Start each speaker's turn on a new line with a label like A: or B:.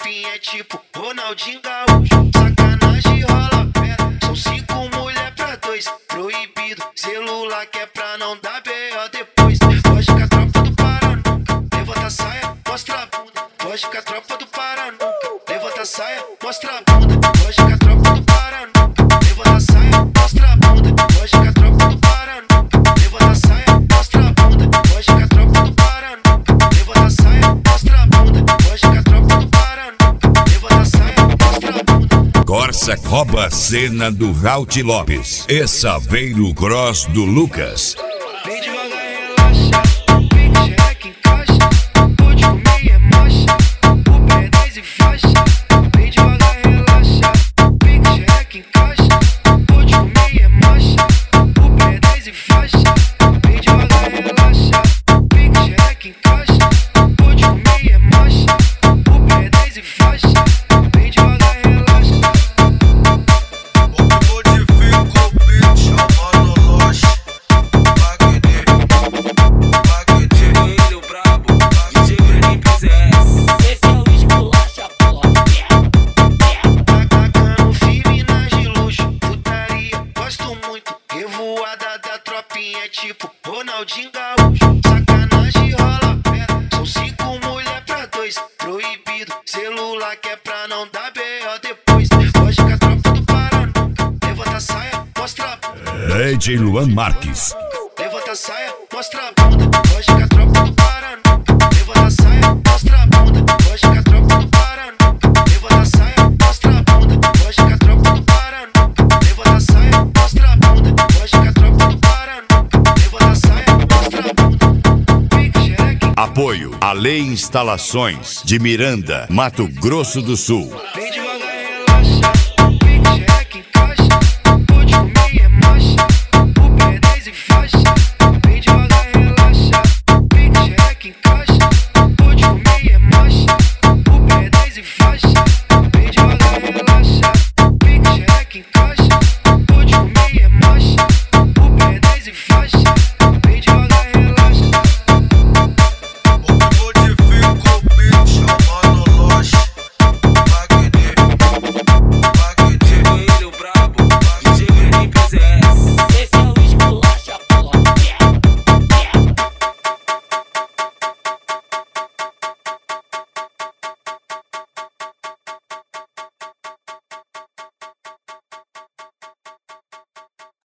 A: tropinha é tipo Ronaldinho Gaúcho. Sacanagem rola pedra, são 5 mulher pra 2. Proibido, celular que é pra não dar B.O. depois. Foge com a tropa do Paraná, levanta a saia, mostra a bunda. Foge com a tropa do Paraná, levanta a saia, mostra a bunda. Foge com a tropa do Paraná, levanta a saia, mostra a bunda. Foge com a tropa do Paraná, levanta a saia, mostra a bunda. Foge com a tropa do Paraná, levanta a saia, mostra a bunda. Foge com a tropa do Paraná, levanta a saia, mostra a bunda.
B: Corsa rouba a cena do Raut Lopes. E Saveiro Cross do Lucas.
A: Vem devagar, relaxa, vem que xereca encaixa. Pode comer é marcha, o pé é 10 e faixa. Vem devagar, relaxa, vem que xereca encaixa. Pode comer é marcha, o pé é 10 e faixa. Vem devagar, relaxa, vem que xereca encaixa. Pode comer é marcha, o pé é 10 e faixa. Vem devagar, relaxa. É tipo Ronaldinho Gaúcho. Sacanagem rola pedra, são 5 mulher pra 2. Proibido, celular que é pra não dar B.O. depois. Foge com a tropa do Paraná, levanta a saia, mostra a bunda.
B: DJ Luan Marques.
A: Levanta a saia, mostra a bunda. Foge com a tropa do Paraná, levanta a saia, mostra a bunda. Foge com a tropa do Paraná, levanta a saia, mostra a bunda. Foge com a tropa do Paraná, levanta a saia, mostra a bunda. Foge com a tropa do Paraná, levanta a saia, mostra a bunda.
B: Apoio a Lei Instalações de Miranda, Mato Grosso do Sul.
A: Vem